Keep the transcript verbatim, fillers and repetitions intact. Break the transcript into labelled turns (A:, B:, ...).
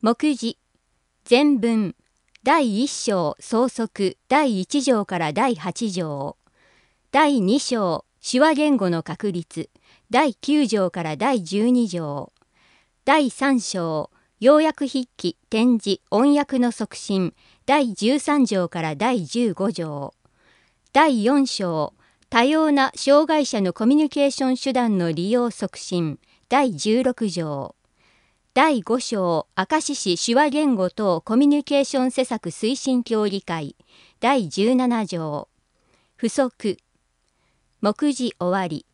A: 目次前文だいいっ章総則だいいち条からだいはち条だいに章手話言語の確立だいきゅう条からだいじゅうに条だいさん章要約筆記点字音訳の促進だいじゅうさん条からだいじゅうご条だいよん章多様な障害者のコミュニケーション手段の利用促進だいじゅうろく条だいご章明石市手話言語等コミュニケーション施策推進協議会だいじゅうなな条付則目次終わり。